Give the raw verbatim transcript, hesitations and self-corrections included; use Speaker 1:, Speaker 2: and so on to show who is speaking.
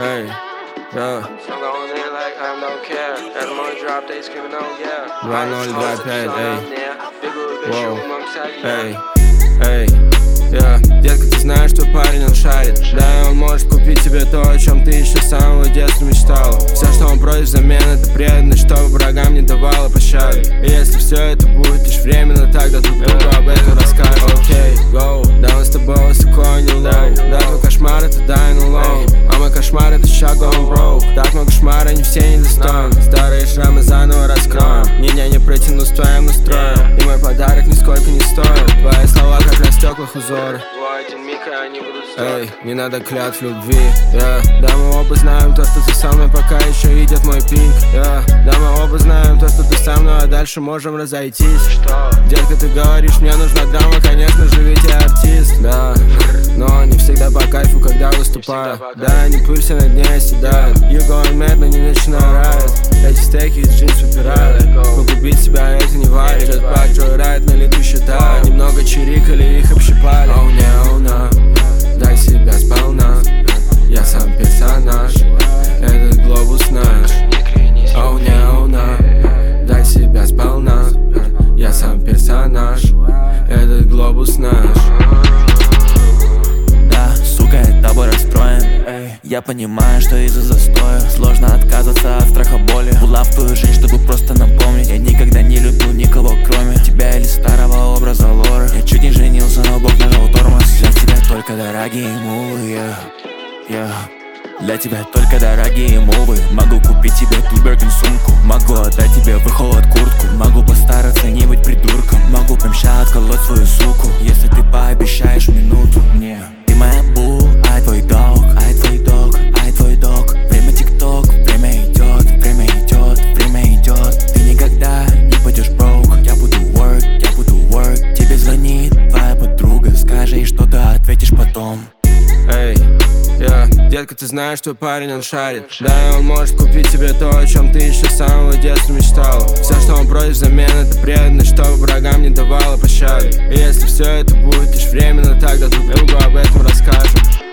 Speaker 1: Hey, yeah. два ноль два пять, эй. Воу, эй, эй, я. Детка, ты знаешь, что парень, он шарит. Да, он может купить тебе то, о чем ты еще с самого детства мечтала. Все, что он просит взамен, это преданность, чтобы врагам не давала пощады. И если все это будет лишь временно, тогда друг другу об этом расскажем. Окей, гоу, да, мы с тобой высоко, не лоу. Да, твой кошмар, это dying alone. А мой кошмар, это ща going broke. Так много кошмара, они все недостойны. Старые шрамы заново раскроем. Ни-ни, не протяну с твоим настроем. И мой подарок нисколько не стоит. Твои слова, как на стеклах узоры. Эй, не надо клятв любви, yeah. Да, мы оба знаем то, что ты со мной, пока еще идет мой пик, yeah. Да, мы оба знаем то, что ты со мной, а дальше можем разойтись. Что? Детка, ты говоришь, мне нужна драма, конечно же, ведь я артист, да. Но не всегда по кайфу, когда выступаю. Да, не пыль, все на дне оседают. You going mad, но не начинаю. Эти стейки из джинс выпирают. Погубить себя это не варит. Джетпак, джойрайд, на лету считаю. Немного чирикали, их общипали. Оу, не, оу, на. Дай себя сполна. Я сам персонаж. Этот глобус наш. Оу, не, оу, на. Дай себя сполна. Я сам персонаж. Этот глобус наш.
Speaker 2: Тобой расстроен, эй. Я понимаю, что из-за застоя сложно отказаться от страха боли. Была в твою жизнь, чтобы просто напомнить. Я никогда не любил никого, кроме тебя или старого образа лоры. Я чуть не женился, но Бог нажал тормоз. Для тебя только дорогие мувы, yeah, yeah. Для тебя только дорогие мувы. Могу купить тебе ту Birkin сумку. Могу отдать тебе в холод куртку. Могу постараться не быть придурком. Могу прям ща отколоть свою суку, если ты пообещаешь минуту мне. Ты моя бу, ай твой дог, ай твой дог, ай твой дог. Время тикток, время идет, время идет, время идет. Ты никогда не пойдешь broke. Я буду work, я буду work. Тебе звонит твоя подруга, скажи ей, что ты ответишь потом.
Speaker 1: Эй, я, детка, ты знаешь, что парень, он шарит. Да, и он может купить тебе то, о чем ты еще с самого детства мечтала. Все, что он просит взамен, это преданность, чтобы врагам не давала пощады. И если все это будет лишь временно, тогда друг другу об этом расскажем.